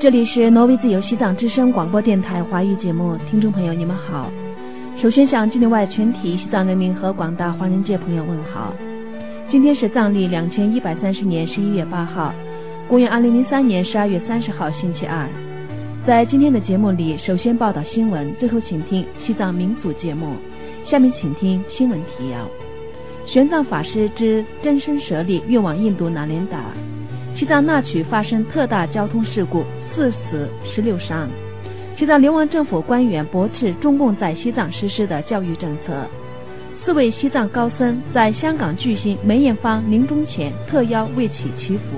这里是挪威自由西藏之声广播电台华语节目，听众朋友你们好。首先向境内外全体西藏人民和广大华人界朋友问好。今天是藏历2130年11月8号，公元2003年12月30号星期二。在今天的节目里，首先报道新闻，最后请听西藏民俗节目。下面请听新闻提要：玄奘法师之真身舍利运往印度那连达。西藏那曲发生特大交通事故，4死16伤。西藏流亡政府官员驳斥中共在西藏实施的教育政策。4位西藏高僧在香港巨星梅艳芳临终前特邀为其祈福。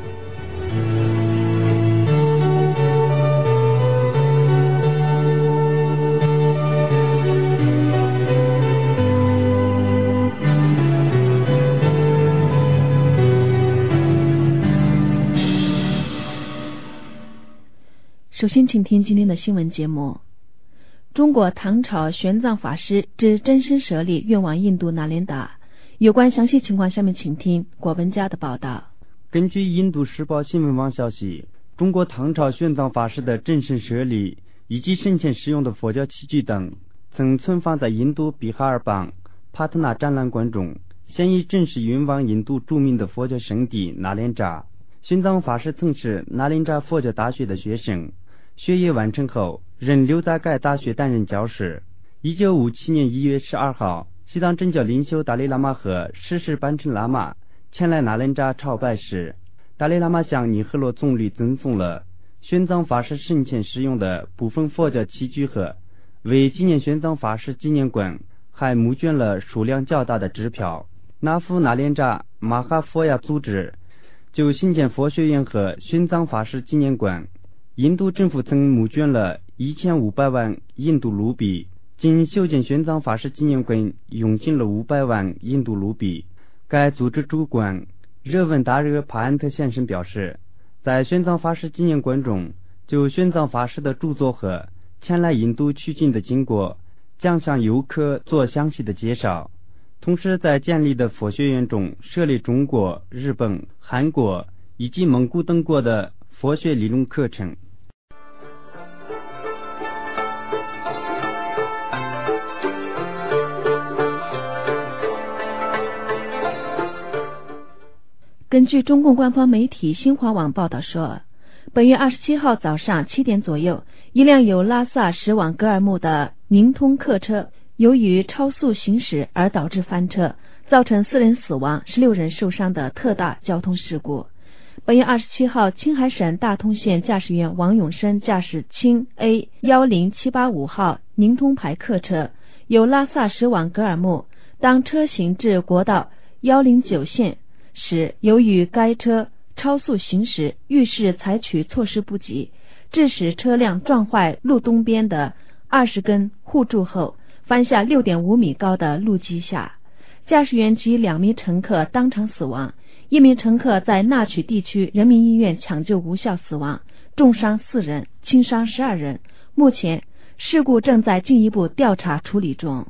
首先请听今天的新闻节目。中国唐朝玄奘法师之真身舍利运往印度那连达，有关详细情况下面请听果文家的报道。 根据印度时报新闻网消息，中国唐朝玄奘法师的真身舍利以及生前使用的佛教器具等曾存放在印度比哈尔邦帕特纳展览馆中，现已正式运往印度著名的佛教圣地那连扎。玄奘法师曾是那连扎佛教大学的学生，学业完成后仍留在该大学担任教师。1957年1月12号，西藏真教领袖达赖喇嘛和十世班禅喇嘛前来那连扎朝拜时，达赖喇嘛向尼赫罗总理赠送了玄奘法师生前使用的部分佛教器具和为纪念玄奘法师纪念馆，还募捐了数量较大的支票。那副那连扎马哈佛亚组织就新建佛学院和玄奘法师纪念馆，印度政府曾募捐了1500万印度卢比，仅修建玄奘法师纪念馆用尽了500万印度卢比。该组织主管热文达热帕安特先生表示，在玄奘法师纪念馆中，就玄奘法师的著作和前来印度取经的经过将向游客做详细的介绍。同时在建立的佛学院中设立中国、日本、韩国以及蒙古等国的佛学理论课程。 根据中共官方媒体新华网报道说，本月27号早上7点左右，一辆由拉萨驶往格尔木的宁通客车由于超速行驶而导致翻车，造成4人死亡16人受伤的特大交通事故。本月27号，青海省大通县驾驶员王永生驾驶青 A10785 号宁通牌客车由拉萨驶往格尔木，当车行至国道109线时，由于该车超速行驶，遇事采取措施不及，致使车辆撞坏路东边的20根护柱后翻下6.5米高的路基下，驾驶员及2名乘客当场死亡，1名乘客在那曲地区人民医院抢救无效死亡，重伤4人，轻伤12人。目前事故正在进一步调查处理中。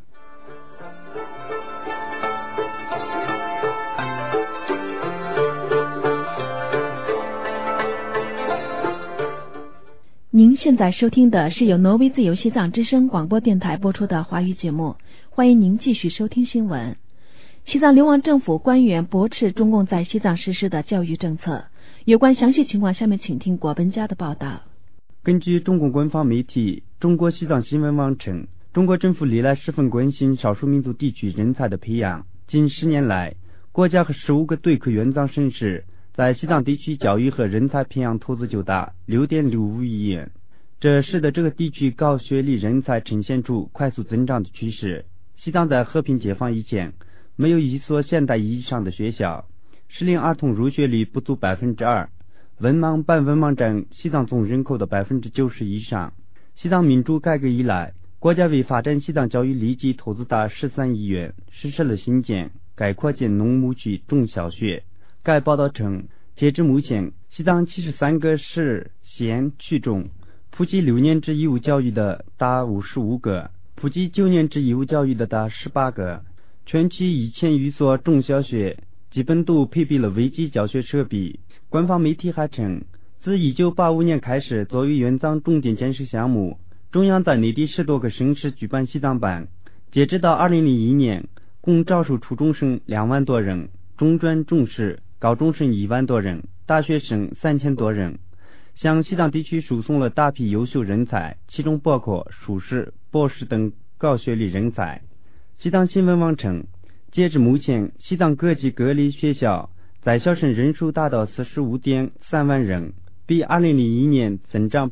您现在收听的是由挪威自由西藏之声广播电台播出的华语节目，欢迎您继续收听新闻。西藏流亡政府官员驳斥中共在西藏实施的教育政策，有关详细情况下面请听果本家的报道。 根据中共官方媒体中国西藏新闻网称，中国政府历来十分关心少数民族地区人才的培养，近10年来，国家和15个对口援藏省市在西藏地区教育和人才培养投资就达6.65亿元，这使得这个地区高学历人才呈现出快速增长的趋势。西藏在和平解放以前没有一所现代意义上的学校，适龄儿童入学率不足 2%， 文盲半文盲占西藏总人口的 90% 以上。西藏民主改革以来，国家为发展西藏教育立即投资达13亿元，实施了新建、改扩建农牧区中小学。该报道称，截至目前，西藏73个市县区中，普及6年制义务教育的达55个，普及9年制义务教育的达18个。全区1000余所中小学基本都配备了微机教学设备。官方媒体还称， 自1985年开始，作为援藏重点建设项目，中央在内地10多个省市举办西藏班。截止到2001年，共招收初中生2万多人，中专、中士、高中生1万多人，大学生3000多人，向西藏地区输送了大批优秀人才，其中包括硕士、博士等高学历人才。西藏新闻网称，截至目前，西藏各级各类学校在校生人数达到45.3万人，比2001年增长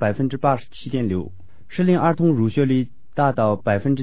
87.6%， 适龄儿童入学率达到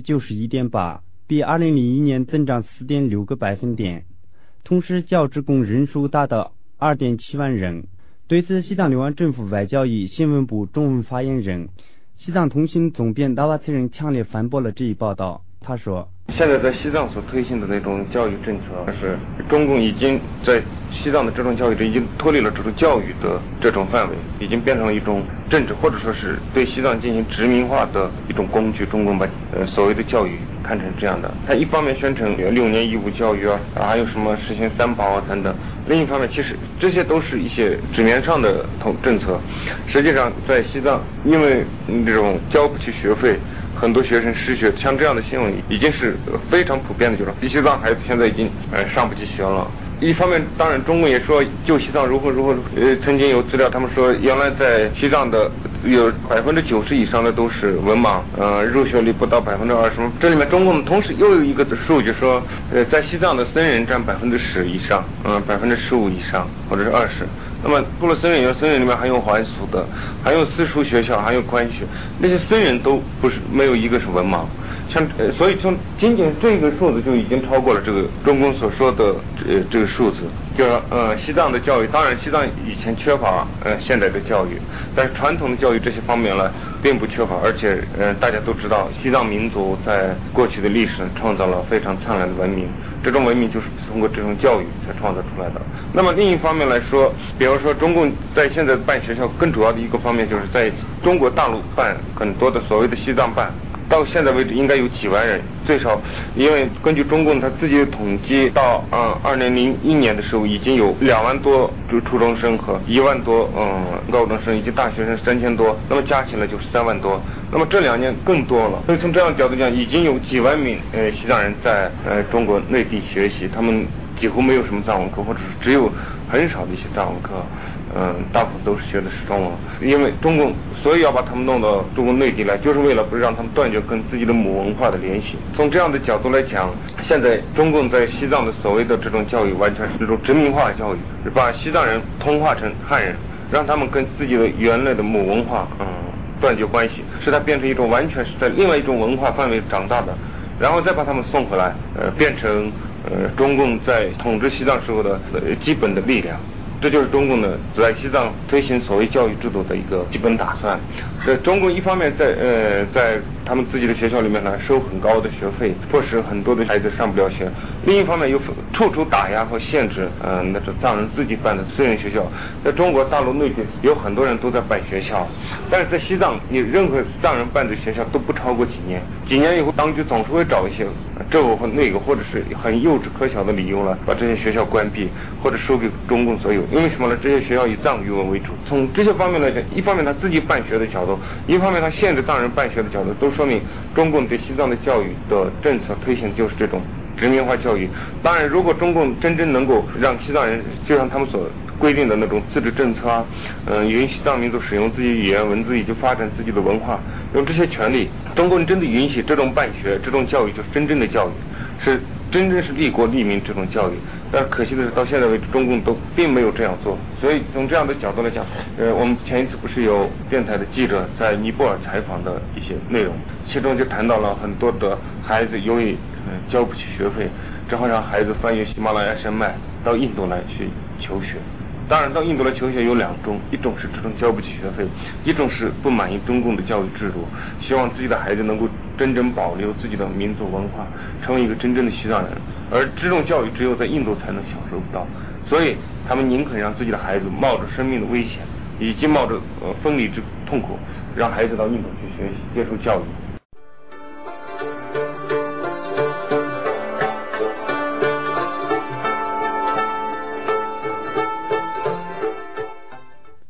91.8%， 比2001年增长 4.6个百分点。同时教职工人数达到 2.7万人。对此，西藏流亡政府外交与新闻部中文发言人、西藏通信总编达瓦茨人强烈反驳了这一报道。他说， 现在在西藏所推行的那种教育政策，是中共已经在西藏的这种教育已经脱离了这种教育的这种范围，已经变成了一种政治，或者说是对西藏进行殖民化的一种工具。中共把所谓的教育看成这样的，他一方面宣称6年义务教育啊，还有什么实行3保啊等等，另一方面其实这些都是一些纸面上的政策。实际上在西藏，因为这种交不起学费，很多学生失学，像这样的新闻已经是非常普遍的，就是西藏孩子现在已经上不起学了。一方面，当然中共也说就西藏如何，曾经有资料，他们说原来在西藏的有90%以上的都是文盲，入学率不到20%。这里面中共同时又有一个数据说，在西藏的僧人占10%以上，15%以上，或者是20%。那么除了僧人，僧人里面还有还俗的，还有私塾学校，还有官学，那些僧人都没有一个是文盲。所以从仅仅这个数字就已经超过了这个中共所说的这个数字。就是西藏的教育，当然西藏以前缺乏现代的教育，但是传统的教育这些方面呢并不缺乏，而且大家都知道西藏民族在过去的历史创造了非常灿烂的文明，这种文明就是通过这种教育才创造出来的。那么另一方面来说，比如说中共在现在办学校更主要的一个方面，就是在中国大陆办很多的所谓的西藏办，到现在为止应该有几万人，最少，因为根据中共他自己的统计，到2001年的时候已经有2万多初中生和1万多高中生以及大学生3000多，那么加起来就是3万多。那么这2年更多了，所以从这样的角度讲，已经有几万名西藏人在中国内地学习，他们几乎没有什么藏文课，或者是只有很少的一些藏文课，大部分都是学的是中文。因为中共所以要把他们弄到中国内地来，就是为了不让他们断绝跟自己的母文化的联系。从这样的角度来讲，现在中共在西藏的所谓的这种教育，完全是这种殖民化教育，是把西藏人同化成汉人，让他们跟自己的原来的母文化断绝关系，使它变成一种完全是在另外一种文化范围长大的，然后再把他们送回来，变成中共在统治西藏时候的基本的力量。这就是中共的在西藏推行所谓教育制度的一个基本打算。中共一方面在他们自己的学校里面呢收很高的学费，迫使很多的孩子上不了学；另一方面又处处打压和限制那种藏人自己办的私人学校。在中国大陆内地有很多人都在办学校，但是在西藏你任何藏人办的学校都不超过几年，几年以后当局总是会找一些这个或那个或者是很幼稚可笑的理由了，把这些学校关闭或者收给中共所有。因为什么呢？这些学校以藏语文为主。从这些方面来讲，一方面他自己办学的角度，一方面他限制藏人办学的角度，都说明中共对西藏的教育的政策推行就是这种殖民化教育。当然，如果中共真正能够让西藏人就像他们所规定的那种自治政策啊，允许藏民族使用自己语言文字以及发展自己的文化，用这些权利，中共真的允许这种办学这种教育就是真正的教育，是真正是利国利民这种教育。但可惜的是，到现在为止，中共都并没有这样做。所以从这样的角度来讲，我们前一次不是有电台的记者在尼泊尔采访的一些内容，其中就谈到了很多的孩子由于交不起学费，只好让孩子翻越喜马拉雅山脉到印度来去求学。当然到印度来求学有2种，一种是这种交不起学费，一种是不满意中共的教育制度，希望自己的孩子能够真正保留自己的民族文化，成为一个真正的西藏人。而这种教育只有在印度才能享受到，所以他们宁肯让自己的孩子冒着生命的危险，以及冒着分离之痛苦，让孩子到印度去学习接受教育。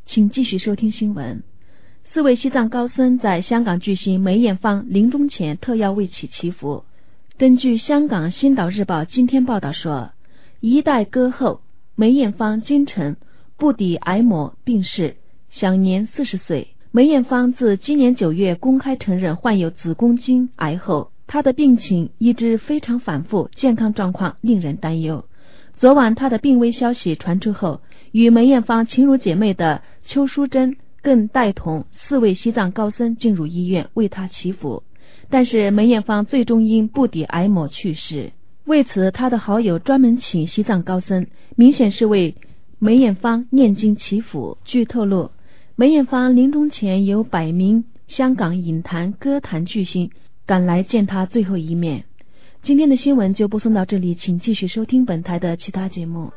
请继续收听新闻。4位西藏高僧在香港举行梅艳芳临终前特邀为其祈福。根据香港星岛日报今天报道说，一代歌后梅艳芳今晨不敌癌魔病逝，享年40岁。梅艳芳自今年9月公开承认患有子宫颈癌后，她的病情一直非常反复，健康状况令人担忧。昨晚她的病危消息传出后，与梅艳芳亲如姐妹的邱淑贞更带同4位西藏高僧进入医院为她祈福，但是梅艳芳最终因不敌癌魔去世。为此，她的好友专门请西藏高僧，明显是为梅艳芳念经祈福。据透露，梅艳芳临终前有100名香港影坛歌坛巨星赶来见她最后一面。今天的新闻就播送到这里，请继续收听本台的其他节目。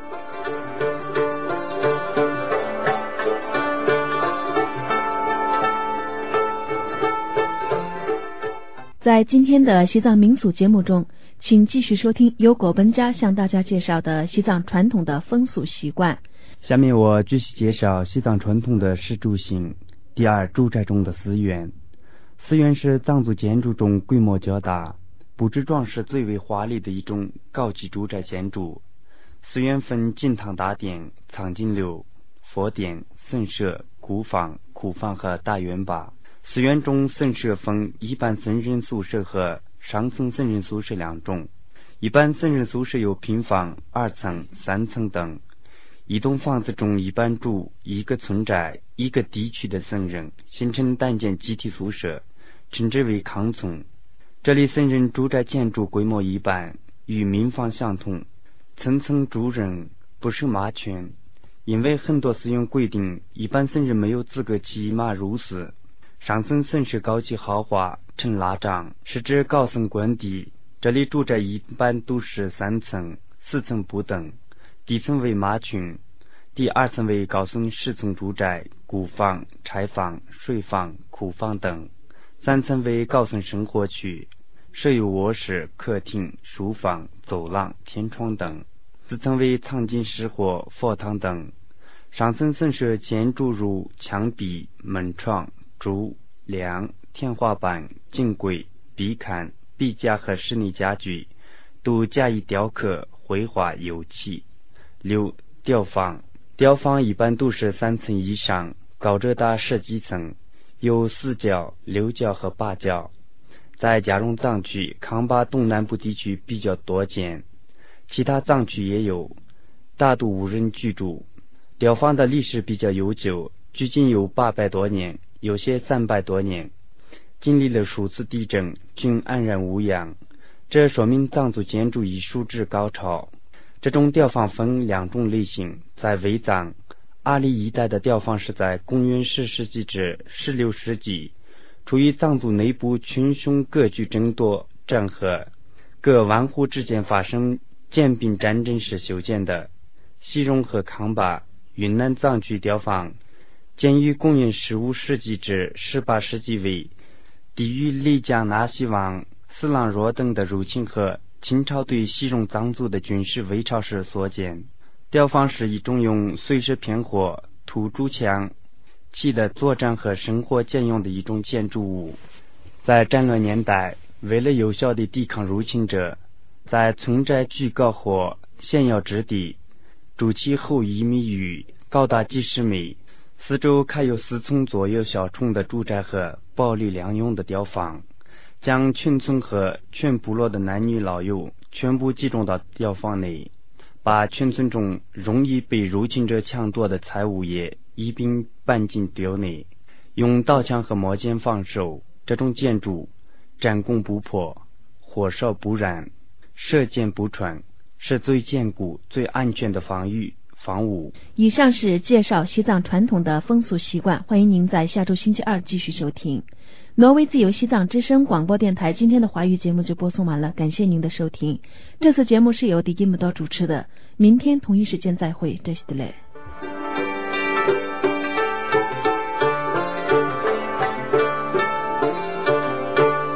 在今天的西藏民俗节目中，请继续收听由果本家向大家介绍的西藏传统的风俗习惯。 下面我继续介绍西藏传统的食住行。第二，住宅中的寺院。寺院是藏族建筑中规模较大、布置装饰最为华丽的一种高级住宅建筑。寺院分进堂大殿、藏经楼、佛殿、僧舍、古房、库房和大院坝。寺院中僧舍分一般僧人宿舍和上层僧人宿舍2种。一般僧人宿舍有平房、2层、3层等。一栋房子中一般住一个村寨、一个地区的僧人，形成单间集体宿舍，称之为康村。这里僧人住宅建筑规模一般，与民房相同，层层住人，不设马圈。因为很多寺院规定，一般僧人没有资格骑马入寺。上层僧舍高级豪华，称拉帐，是指高僧官邸。这里住宅一般都是3层、4层不等。底层为马群，第2层为高僧10层住宅，古房、柴房、水房、库房等。3层为高僧生活区，设有卧室、客厅、书房、走廊、天窗等。4层为藏经室或佛堂等。上层僧舍建筑如墙壁、门窗、柱、梁、天花板、镜柜、壁龛、壁架和室内家具都加以雕刻、绘画、油漆。6. 吊房。吊房一般都是3层以上，高者达10几层，有4角、6角和8角。在嘉绒藏区、康巴东南部地区比较多见，其他藏区也有，大都无人居住。吊房的历史比较悠久，距今有800多年，有些300多年，经历了数次地震，均安然无恙。这说明藏族建筑艺术之高超。这种吊房分2种类型，在维藏、阿里一带的吊房是在公元10世纪至16世纪，出于藏族内部群雄割据争夺、战和，各万户之间发生兼并战争时修建的。西绒和康巴、云南藏区吊房建于公元15世纪至18世纪，为抵御丽江纳西王、斯朗若等的入侵和清朝对西戎藏族的军事围朝时所建。吊房是一种用碎石片或土筑墙砌的作战和生活兼用的一种建筑物。在战乱年代，为了有效地抵抗入侵者，在村寨居高或险要之地筑起厚1米余、高达几十米、四周开有4层左右小冲的住宅和暴力良用的吊房，将全村和全部落的男女老幼全部集中到吊房内，把全村中容易被入侵者抢夺的财物也一并搬进吊内，用刀枪和磨剑防守。这种建筑战功不破，火烧不燃，射箭不穿，是最坚固、最安全的防务。 以上是介绍西藏传统的风俗习惯，欢迎您在下周星期2继续收听。挪威自由西藏之声广播电台今天的华语节目就播送完了，感谢您的收听。这次节目是由迪基姆多主持的，明天同一时间再会，这是的嘞。